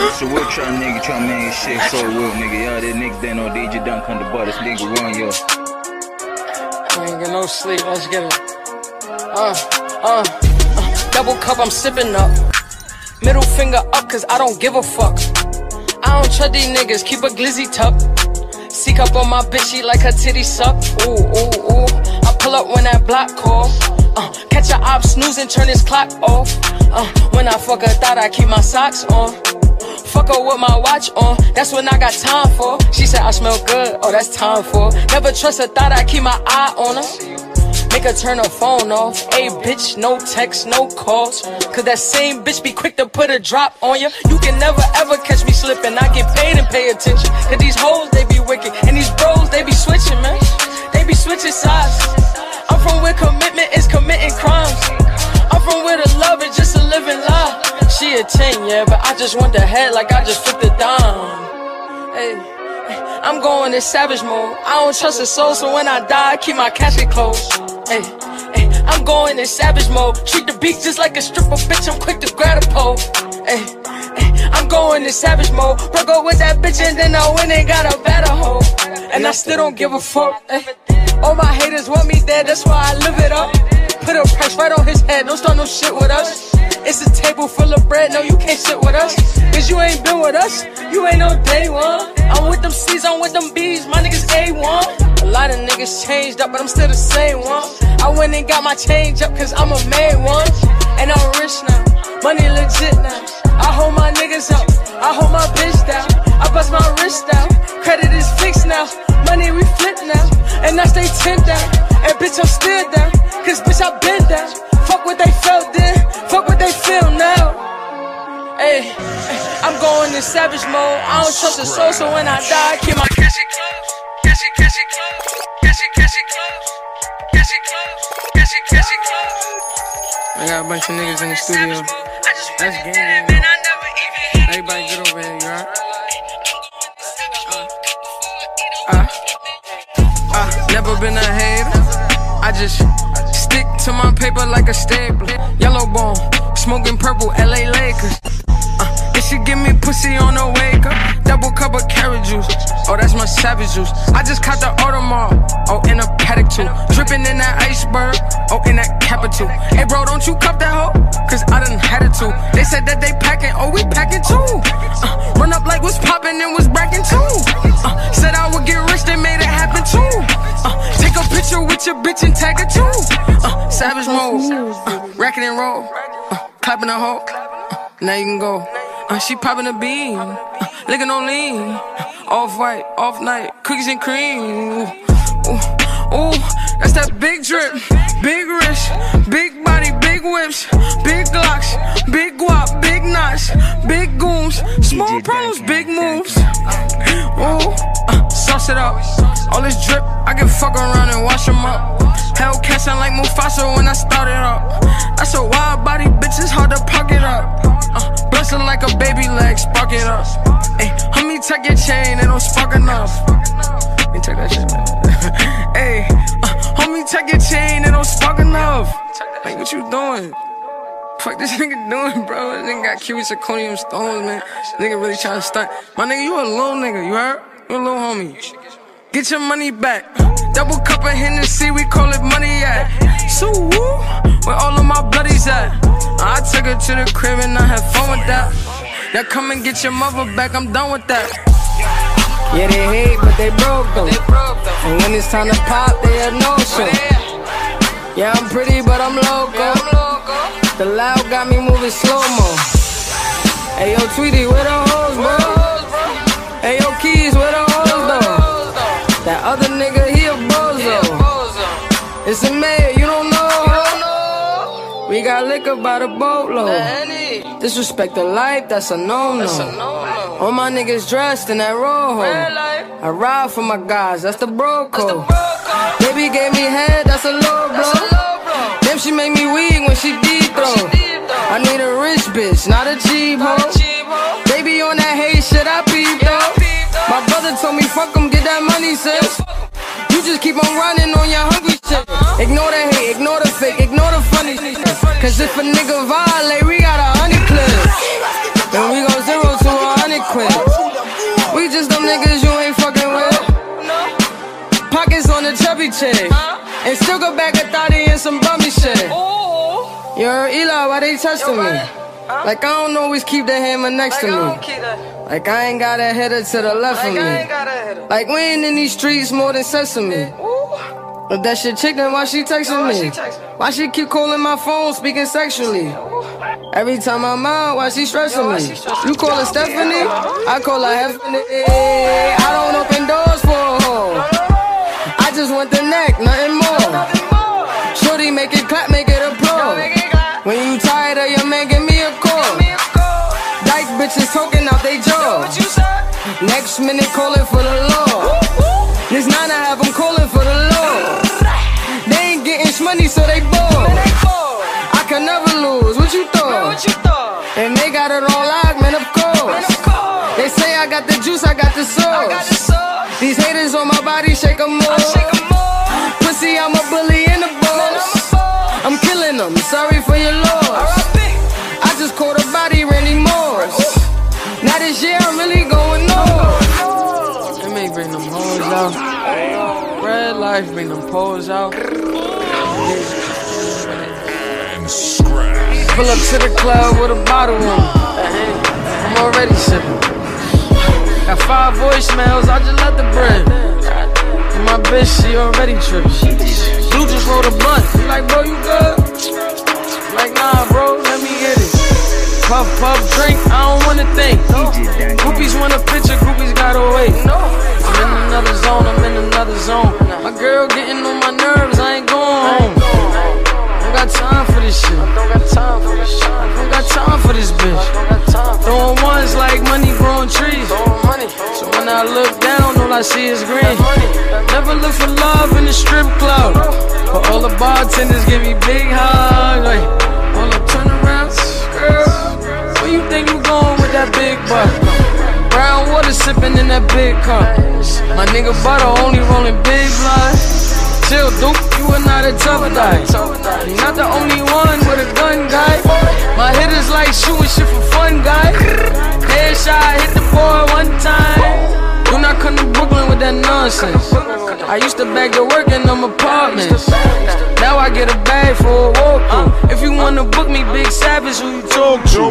So we'll try nigga, try man shit so real nigga. Y'all that niggas that know DJ Dunk come to bar, this nigga run yo. I ain't get no sleep, let's get it. Double cup, I'm sipping up. Middle finger up, cause I don't give a fuck. I don't trust these niggas, keep a glizzy tuck. Seek up on my bitch, she like her titty suck. Ooh, ooh, ooh. I pull up when that block call. Catch a op snoozing, turn his clock off. When I fuck her, thought I keep my socks on. Fuck her with my watch on, that's when I got time for. She said I smell good, oh that's time for. Never trust her, thought I keep my eye on her. Make her turn her phone off. Hey bitch, no text, no calls. Cause that same bitch be quick to put a drop on you. You can never ever catch me slipping. I get paid and pay attention. Cause these hoes, they be wicked. And these bros, they be switching, man. They be switching sides. I'm from where commitment is committing crimes. I'm from where the love is just a living lie. She a 10, yeah, but I just want the head like I just flipped a dime. Hey, I'm going in savage mode. I don't trust a soul, so when I die, I keep my casket closed. Hey, I'm going in savage mode. Treat the beat just like a stripper, bitch, I'm quick to grab a pole. Hey, I'm going in savage mode. Broke up with that bitch and then I went and got a better hoe. And I still don't give a fuck. All my haters want me dead, that's why I live it up. Put a price right on his head, don't start no shit with us. It's a table full of bread, no you can't sit with us. Cause you ain't been with us, you ain't no day one. I'm with them C's, I'm with them B's, my niggas A1. A lot of niggas changed up, but I'm still the same one. I went and got my change up cause I'm a made one. And I'm rich now, money legit now. I hold my niggas up, I hold my bitch down. I bust my wrist down, credit is fixed now. Money we flip now, and I stay 10 down. And bitch I'm still down, cause bitch I been down. Fuck what they felt then, fuck what they feel now. Hey, I'm going in savage mode. I don't trust a soul, so when I die, I keep my cash it close. Cash it, cash it close. Cash it, cash it close. Cash it close. Cash it, cash it close. I got a bunch of niggas in the studio. That's game. Everybody get over here, you alright? Never been a hater. I just stick to my paper like a stapler. Yellow bone, smoking purple, LA Lakers. It should give me pussy on the wake up. Double cup of carrot juice, oh that's my savage juice. I just caught the Audemars, oh in a paddock too. Dripping in that iceberg, oh in that capital. Hey bro, don't you cup that hoe, cause I done had it too. They said that they packing, oh we packing too. Run up like what's poppin' and was brackin' too. Said I would get rich, they made it happen too. Take a picture with your bitch and tag her too. Savage mode, rackin' and roll, clapping a hoe. Now you can go. She popping a bean, licking on lean. Off white, off night, cookies and cream. Ooh, that's that big drip, big wrist, big body, big whips, big glocks, big guap, big knots, big gooms, small problems, big moves. Ooh, sauce it up. All this drip, I can fuck around and wash them up. Hellcat sound like Mufasa when I started up. That's a wild body, bitch, it's hard to park it up. Bustin' like a baby leg, spark it up. Ay, homie, tuck your chain, it don't spark enough. Let me take that shit, man. Ay, homie, tuck your chain, it don't spark enough. Like, what you doing? Fuck this nigga doing, bro? This nigga got cubic zirconium stones, man. Nigga really trying to stunt. My nigga, you a little nigga, you heard? You a little homie. Get your money back. Double cup of Hennessy, we call it money at. So woo, where all of my bloodies at? I took her to the crib and I had fun with that. Now come and get your mother back, I'm done with that. Yeah, they hate, but they broke though. And when it's time to pop, they had no show. Yeah, I'm pretty, but I'm loco. The loud got me moving slow-mo. Hey, yo, Tweety, where the hoes, bro? Hey, yo, Keys, where the hoes, though? That other nigga, he a bozo. It's a mayor, you don't know. We got liquor by the boatload. Disrespect the life, that's a no-no. All my niggas dressed in that rojo. I ride for my guys, that's the bro code. Baby gave me head, that's a low blow. Damn, she make me weak when she deep throw. I need a rich bitch, not a cheap hoe. Baby on that hate shit, I peep though. My brother told me fuck him, get that money, sis. You just keep on running on your hungry shit. Ignore the hate, ignore the fake, ignore the funny. Cause if a nigga violate, we got 100 clips. Then we go 0 to 100. just them niggas you ain't fucking with. Pockets on the chubby chick. And still go back a thotty and some bummy shit. You heard Eli, why they testing me? Like I don't always keep the hammer next to me. Like I ain't got a header to the left of me. Like we ain't in these streets more than sesame. But that shit chicken, why she texting me? Why she keep calling my phone, speaking sexually? Every time I'm out, why she stressing me? You call her Stephanie, I call her Heffany. I don't open doors for a hoe. I just want the neck, nothing more. Shorty, make it clap, make it applaud. When you tired of your man, give me a call. Dyke bitches talking out they jaw. Next minute calling for the law. This 9 I have them calling for the law. They ain't getting money, so they bored. I can never lose, what you thought? And they got it on lock, man, of course. They say I got the juice, I got the sauce. These haters on my body, shake them more. Pussy, I'm a bully and a boss. I'm killing them, sorry for your loss. I just caught a body, Randy Moss. Now this year I'm really going north. It may bring them hoes out. Red life bring them poles out. Pull up to the club with a bottle on. I'm already sipping. Got 5 voicemails, I just let the bread. And my bitch, she already trippin'. Blue just rolled a blunt. He like, bro, you good? Like, nah, bro, let me get it. Puff, puff, drink, I don't wanna think. Groupies want a picture, groupies gotta wait. I'm in another zone, I'm in another zone. My girl getting on my nerves, I ain't going home. Don't got time for this shit. Don't got time for this bitch. Throwing ones like money growing trees. So when I look down, all I see is green. Never look for love in the strip club. But all the bartenders give me big hugs. Like, all the turnarounds, girl. Where you think you going with that big butt? Brown water sipping in that big cup. My nigga Butter only rolling big blunts. Chill, Duke, you are not a tough guy. You're not the only one with a gun, guy. My hitters like shooting shit for fun, guy. Headshot, hit the boy one time. Do not come to Brooklyn with that nonsense. I used to bag to work in them apartments. Now I get a bag for a walkthrough. If you wanna book me, Big Savage, who you talk to?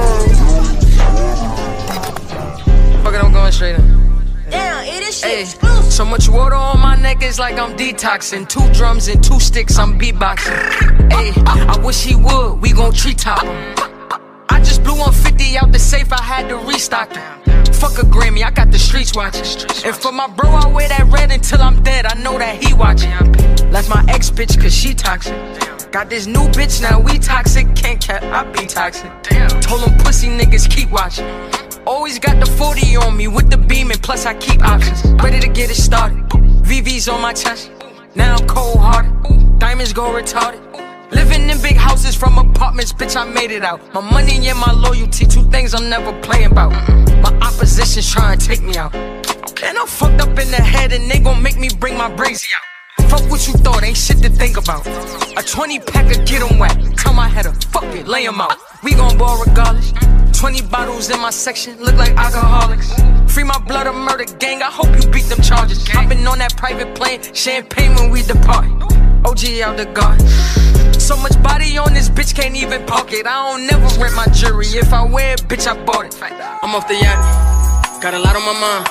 Fuck it, I'm going straight in. Damn, it is shit Ay, exclusive. so much water on my neck, it's like I'm detoxing. 2 drums and 2 sticks, I'm beatboxing. Ay, I wish he would, we gon' treetop him. I just blew 150 out the safe, I had to restock it. Fuck a Grammy, I got the streets watching. And for my bro, I wear that red until I'm dead, I know that he watching. Left my ex bitch cause she toxic. Got this new bitch, now we toxic. Can't cap, I be toxic. Told them pussy niggas keep watching. Always got the 40 on me with the beam, and plus I keep options. Ready to get it started. VV's on my chest. Now I'm cold hearted. Diamonds go retarded. Living in big houses from apartments, bitch, I made it out. My money and my loyalty, 2 things I'm never playing about. My opposition's trying to take me out. And I'm fucked up in the head, and they gon' make me bring my brazy out. Fuck what you thought, ain't shit to think about. A 20-pack of get 'em wet. Tell my header, fuck it, lay 'em out. We gon' ball regardless. 20 bottles in my section, look like alcoholics. Free my blood or murder gang, I hope you beat them charges. Hopping on that private plane, champagne when we depart. OG out the garden. So much body on this bitch, can't even park it. I don't never rent my jewelry, if I wear it, bitch, I bought it. I'm off the yacht, got a lot on my mind.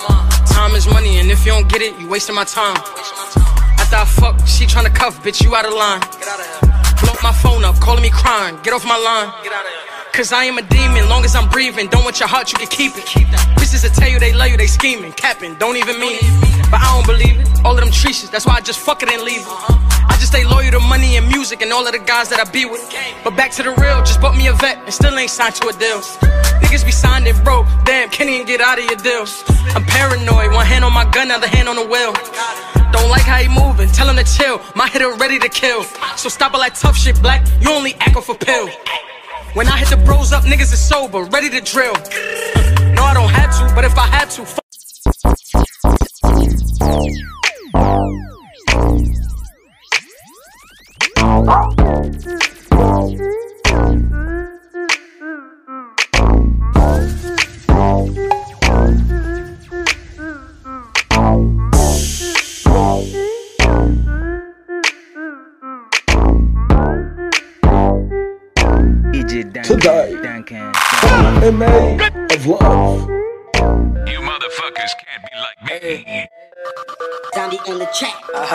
Time is money, and if you don't get it, you wasting my time. After I fuck, she tryna cuff, bitch, you out of line. Blow my phone up, calling me crying, get off my line. Cause I am a demon, long as I'm breathing. Don't want your heart, you can keep it. Bitches that tell you they love you, they scheming, capping, don't even mean it. But I don't believe it, all of them treaches, that's why I just fuck it and leave it. I just stay loyal to money and music and all of the guys that I be with. But back to the real, just bought me a vet and still ain't signed to a deal. Niggas be signed and broke, damn, can't even get out of your deals. I'm paranoid, one hand on my gun, other hand on the wheel. Don't like how he moving, tell him to chill, my hitter ready to kill. So stop all that tough shit, black, you only act off a pill. When I hit the bros up, niggas is sober, ready to drill. No, I don't have to, but if I had to, can. Image of love. You motherfuckers can't be like me. Zombie in the chat.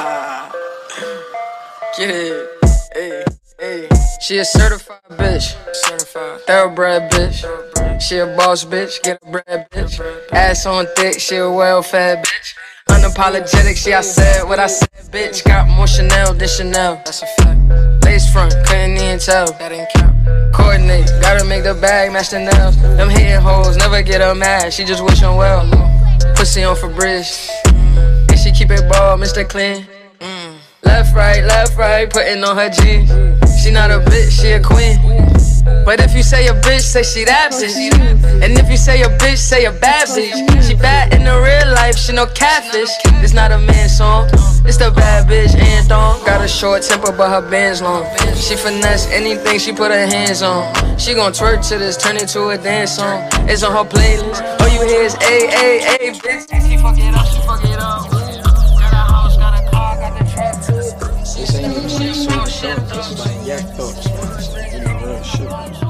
Get it. Hey, hey. She a certified bitch. Thoroughbred bitch. She a boss bitch. Get a bread bitch. Ass on thick. She a well-fed bitch. Unapologetic. I said what I said, bitch. Got more Chanel than Chanel. That's a fact. Lace front. Couldn't even tell. That ain't count. Coordinate. Gotta make the bag match the nails. Them hating hoes never get her mad. She just wish them well. Pussy on Febreze. And she keep it ball, Mr. Clean. Left, right, putting on her jeans. She not a bitch, she a queen. But if you say a bitch, say she that bitch. And if you say a bitch, say a bad bitch. She bad in the real life, she no catfish. It's not a man song, it's the bad bitch anthem. Got a short temper, but her band's long. She finesse anything she put her hands on. She gon' twerk to this, turn it to a dance song. It's on her playlist, all you hear is A, bitch. She fuck it up, she fuck it up. Got a house, got a car, got the trap too. This ain't even shit, so shit. This is like yak thoughts, man. You know, real shit.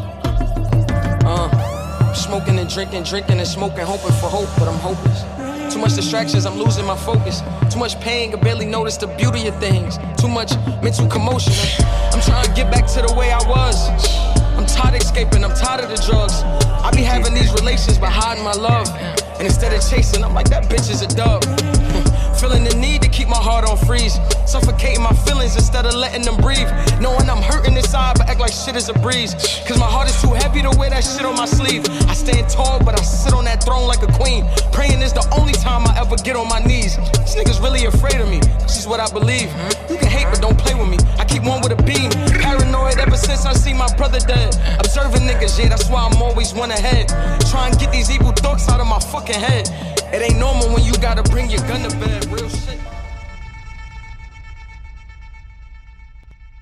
Smoking and drinking and smoking, hoping for hope, but I'm hopeless. Too much distractions, I'm losing my focus. Too much pain, I barely notice the beauty of things. Too much mental commotion. I'm trying to get back to the way I was. I'm tired of escaping, I'm tired of the drugs. I be having these relations but hiding my love. And instead of chasing, I'm like, that bitch is a dub. Feeling the need to keep my heart on freeze. Suffocating my feelings instead of letting them breathe. Knowing I'm hurting inside but act like shit is a breeze. Cause my heart is too heavy to wear that shit on my sleeve. I stand tall but I sit on that throne like a queen. Praying is the only time I ever get on my knees. These niggas really afraid of me, this is what I believe. You can hate but don't play with me, I keep one with a beam. Paranoid ever since I see my brother dead. Observing niggas, yeah, that's why I'm always one ahead. Try and get these evil thoughts out of my fucking head. It ain't normal when you gotta bring your gun to bed, real shit.